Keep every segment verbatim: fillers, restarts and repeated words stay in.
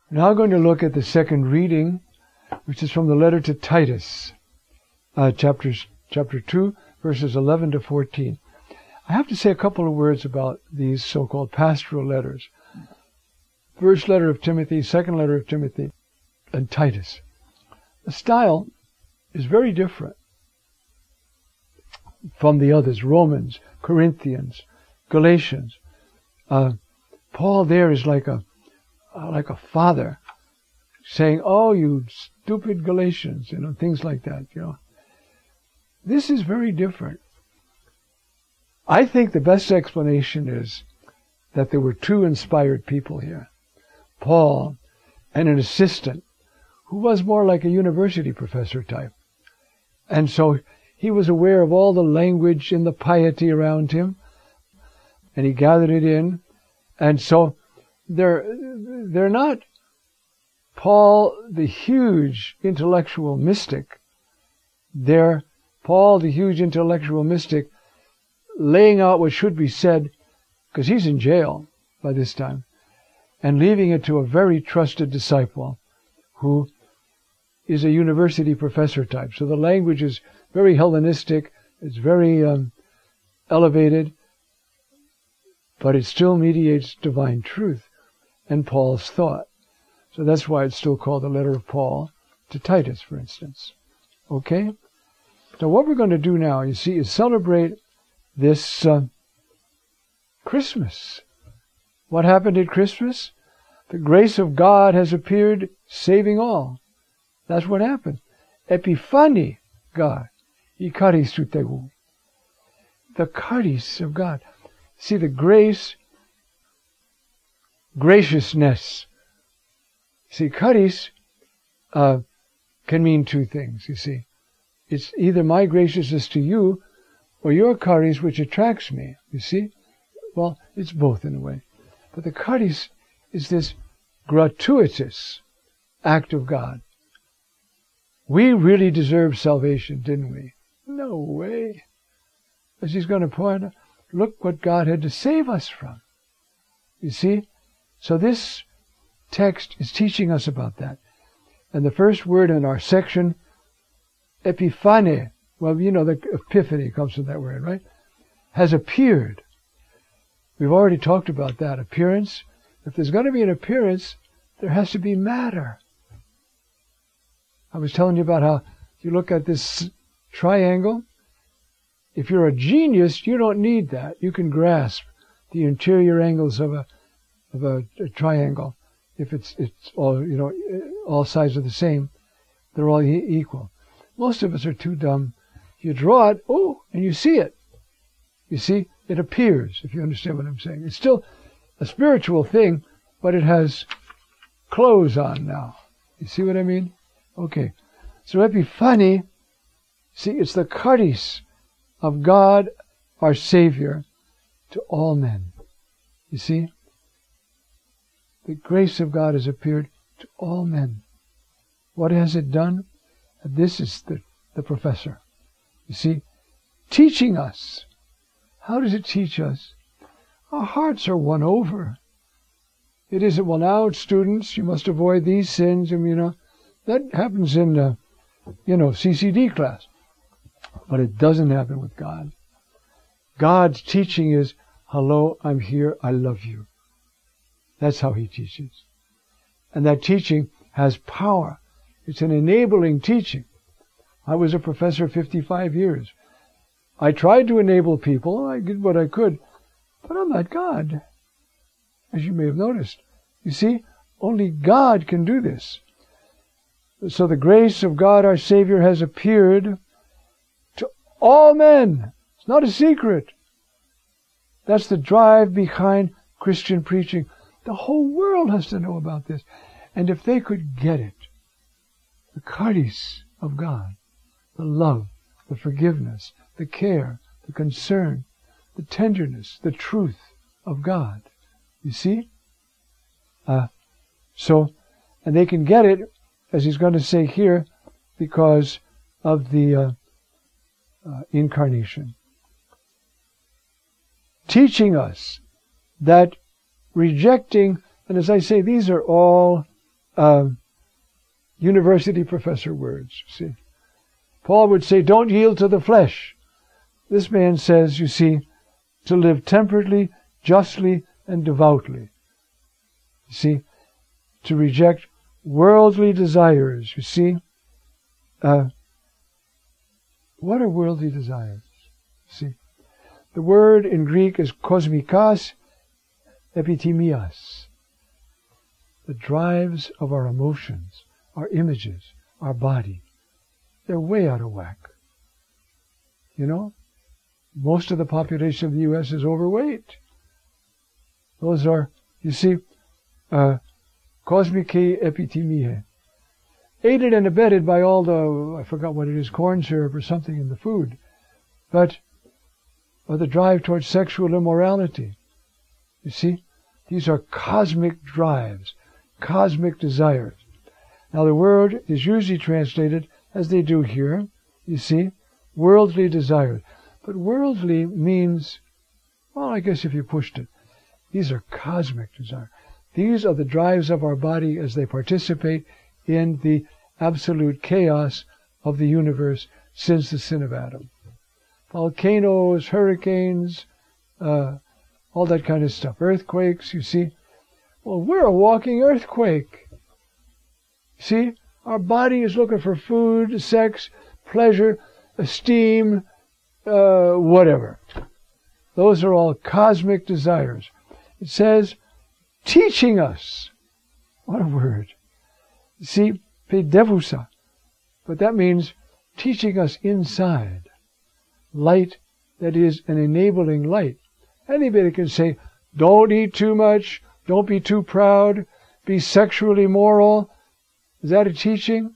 Now going to look at the second reading, which is from the letter to Titus, uh, chapters, chapter two, verses eleven to fourteen. I have to say a couple of words about these so-called pastoral letters. First letter of Timothy, second letter of Timothy, and Titus. The style is very different from the others, Romans, Corinthians, Galatians. Uh, Paul there is like a uh, like a father saying, "Oh, you stupid Galatians," you know, things like that. You know, this is very different. I think the best explanation is that there were two inspired people here, Paul and an assistant who was more like a university professor type, and so he was aware of all the language and the piety around him, and he gathered it in. And so they're, they're not Paul, the huge intellectual mystic. They're Paul, the huge intellectual mystic, laying out what should be said, because he's in jail by this time, and leaving it to a very trusted disciple who is a university professor type. So the language is very Hellenistic, it's very um, elevated, but it still mediates divine truth and Paul's thought. So that's why it's still called the letter of Paul to Titus, for instance. Okay? So what we're going to do now, you see, is celebrate this uh, Christmas. What happened at Christmas? The grace of God has appeared, saving all. That's what happened. Epiphany, God. I charis tu Theou. The charis of God. See, the grace, graciousness. See, charis uh, can mean two things, you see. It's either my graciousness to you or your charis which attracts me, you see. Well, it's both in a way. But the charis is this gratuitous act of God. We really deserved salvation, didn't we? No way. As he's going to point out, look what God had to save us from. You see? So this text is teaching us about that. And the first word in our section, epiphane, well, you know, the epiphany comes from that word, right? Has appeared. We've already talked about that. Appearance. If there's going to be an appearance, there has to be matter. I was telling you about how if you look at this triangle, if you're a genius, you don't need that. You can grasp the interior angles of a of a, a triangle. If it's it's all you know, all sides are the same, they're all e- equal. Most of us are too dumb. You draw it, oh, and you see it. You see, it appears. If you understand what I'm saying, it's still a spiritual thing, but it has clothes on now. You see what I mean? Okay. So epiphany, see, it's the charis of God, our Savior, to all men. You see? The grace of God has appeared to all men. What has it done? This is the, the professor. You see? Teaching us. How does it teach us? Our hearts are won over. It isn't, well, now, students, you must avoid these sins, and, you know, that happens in, uh, you know, C C D class. But it doesn't happen with God. God's teaching is, hello, I'm here, I love you. That's how he teaches. And that teaching has power. It's an enabling teaching. I was a professor fifty-five years. I tried to enable people, I did what I could, but I'm not God, as you may have noticed. You see, only God can do this. So the grace of God our Savior has appeared to all men. It's not a secret. That's the drive behind Christian preaching. The whole world has to know about this. And if they could get it, the charis of God, the love, the forgiveness, the care, the concern, the tenderness, the truth of God. You see? Uh, so, and they can get it, as he's going to say here, because of the uh, uh, incarnation. Teaching us that rejecting, and as I say, these are all um, university professor words, you see. Paul would say, don't yield to the flesh. This man says, you see, to live temperately, justly, and devoutly. You see, to reject worldly desires, you see. Uh, what are worldly desires? See, the word in Greek is kosmikos epithemias. The drives of our emotions, our images, our body. They're way out of whack. You know? Most of the population of the U S is overweight. Those are, you see, uh, kosmike epithemiae. Aided and abetted by all the, I forgot what it is, corn syrup or something in the food. But, or the drive towards sexual immorality. You see? These are cosmic drives, cosmic desires. Now the word is usually translated, as they do here, you see, worldly desires. But worldly means, well, I guess if you pushed it, these are cosmic desires. These are the drives of our body as they participate in the absolute chaos of the universe since the sin of Adam. Volcanoes, hurricanes, uh, all that kind of stuff. Earthquakes, you see. Well, we're a walking earthquake. See? Our body is looking for food, sex, pleasure, esteem, uh, whatever. Those are all cosmic desires. It says, teaching us. What a word. See, pedevusa. But that means teaching us inside. Light that is an enabling light. Anybody can say, don't eat too much, don't be too proud, be sexually moral. Is that a teaching?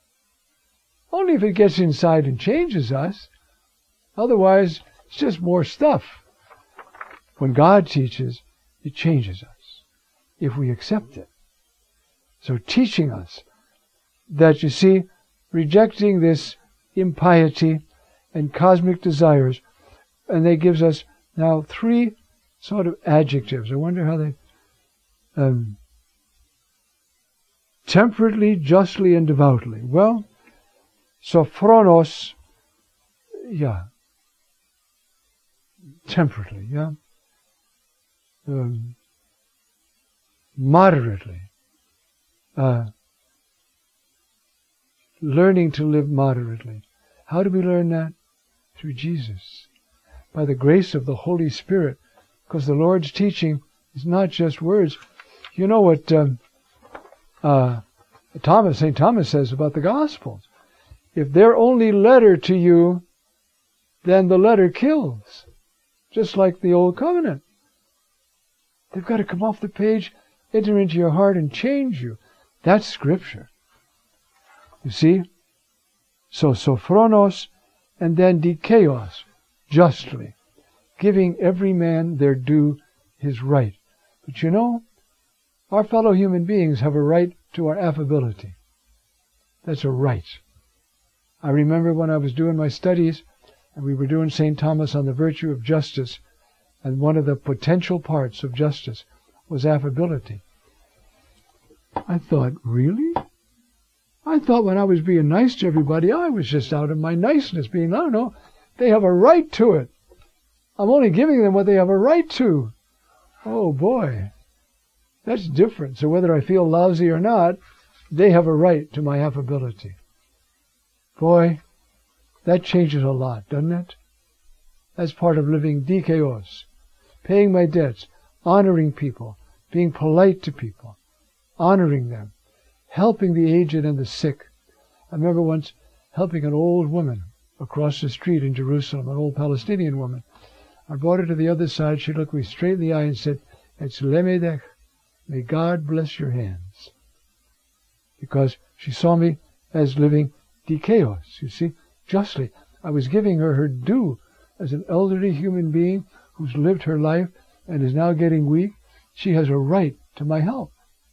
Only if it gets inside and changes us. Otherwise, it's just more stuff. When God teaches, it changes us, if we accept it. So teaching us that, you see, rejecting this impiety and cosmic desires, and they gives us now three sort of adjectives. I wonder how they... Um, temperately, justly, and devoutly. Well, sophronos, yeah. Temperately, yeah. Um, moderately. Uh, learning to live moderately. How do we learn that? Through Jesus. By the grace of the Holy Spirit. Because the Lord's teaching is not just words. You know what um, uh, Thomas, Saint Thomas says about the Gospels. If they're only letter to you, then the letter kills. Just like the Old Covenant. They've got to come off the page, enter into your heart, and change you. That's Scripture. You see? So, sophronos, and then dikaios, justly. Giving every man their due, his right. But you know, our fellow human beings have a right to our affability. That's a right. I remember when I was doing my studies, and we were doing Saint Thomas on the virtue of justice, and one of the potential parts of justice was affability. I thought, really? I thought when I was being nice to everybody, I was just out of my niceness, being, I don't know, they have a right to it. I'm only giving them what they have a right to. Oh boy, that's different. So whether I feel lousy or not, they have a right to my affability. Boy, that changes a lot, doesn't it? That's part of living dikaios, paying my debts, honoring people, being polite to people, honoring them, helping the aged and the sick. I remember once helping an old woman across the street in Jerusalem, an old Palestinian woman. I brought her to the other side. She looked me straight in the eye and said, "It's lemedech. May God bless your hands." Because she saw me as living dikaios, you see, justly. I was giving her her due as an elderly human being who's lived her life and is now getting weak. She has a right to my help.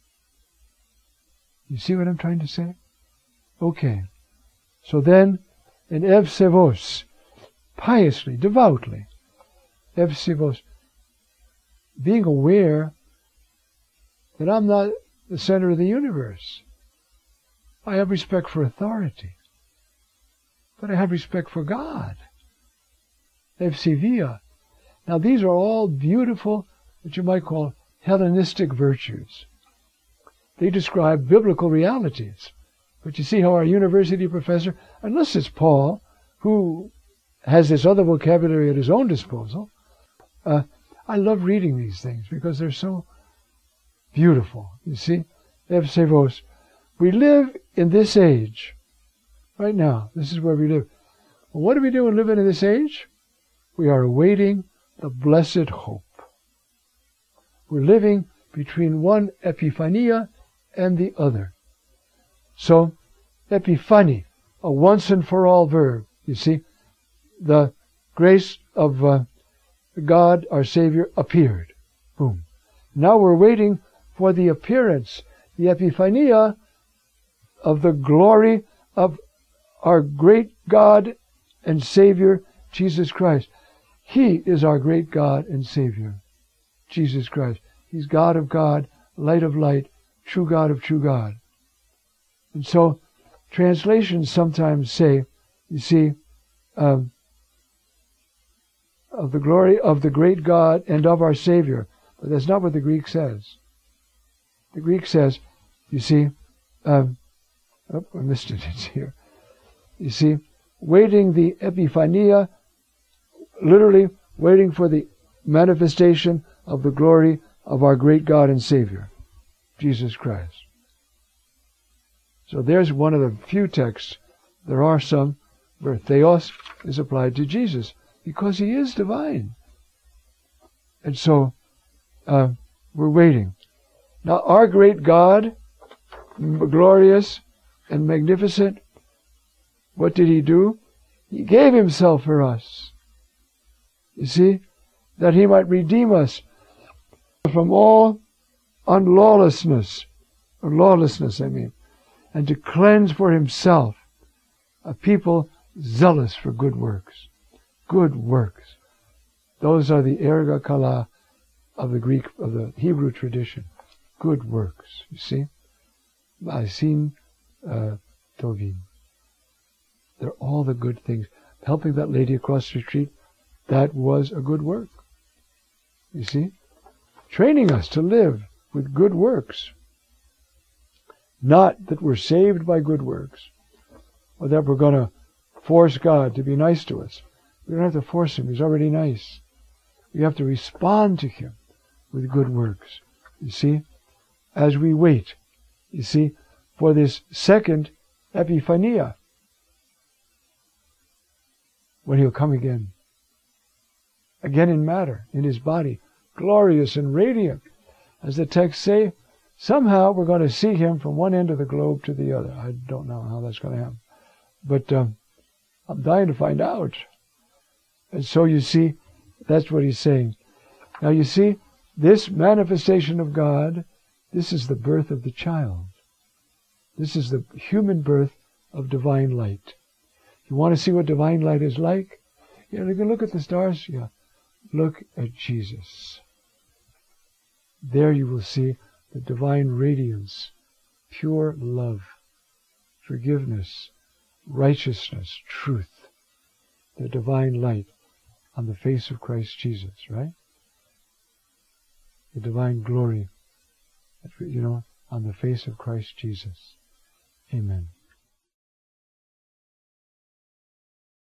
You see what I'm trying to say? Okay. So then, in evsevos, piously, devoutly, evsevos, being aware that I'm not the center of the universe. I have respect for authority, but I have respect for God. Evsivia. Now these are all beautiful, what you might call Hellenistic virtues. They describe biblical realities. But you see how our university professor, unless it's Paul, who has this other vocabulary at his own disposal, uh, I love reading these things because they're so beautiful. You see, Evsevos. We live in this age, right now. This is where we live. Well, what do we do in living in this age? We are awaiting the blessed hope. We're living between one epiphania and the other. So, epiphany, a once and for all verb. You see, the grace of uh, God, our Savior, appeared. Boom. Now we're waiting for the appearance, the epiphania of the glory of our great God and Savior, Jesus Christ. He is our great God and Savior, Jesus Christ. He's God of God, light of light, true God of true God. And so, translations sometimes say, you see, um, of the glory of the great God and of our Savior. But that's not what the Greek says. The Greek says, you see, um, oh, I missed it, it's here. You see, waiting the epiphania, literally waiting for the manifestation of the glory of our great God and Savior, Jesus Christ. So there's one of the few texts, there are some, where theos is applied to Jesus, because he is divine. And so, uh, we're waiting. Now, our great God, glorious and magnificent, what did he do? He gave himself for us. You see, that he might redeem us from all unlawlessness, or lawlessness, I mean, and to cleanse for himself a people zealous for good works. Good works. Those are the erga kala of the Greek, of the Hebrew tradition. Good works. You see? Ma'asim uh, tovim. They're all the good things. Helping that lady across the street, that was a good work. You see? Training us to live with good works. Not that we're saved by good works, or that we're going to force God to be nice to us. We don't have to force him. He's already nice. We have to respond to him with good works. You see? As we wait, you see, for this second epiphania, when he'll come again. Again in matter, in his body, glorious and radiant. As the texts say, somehow we're going to see him from one end of the globe to the other. I don't know how that's going to happen. But um, I'm dying to find out. And so you see, that's what he's saying. Now you see, this manifestation of God, this is the birth of the child. This is the human birth of divine light. You want to see what divine light is like? Yeah, you can look at the stars. Yeah. Look at Jesus. There you will see the divine radiance, pure love, forgiveness, righteousness, truth, the divine light on the face of Christ Jesus, right? The divine glory, you know, on the face of Christ Jesus. Amen.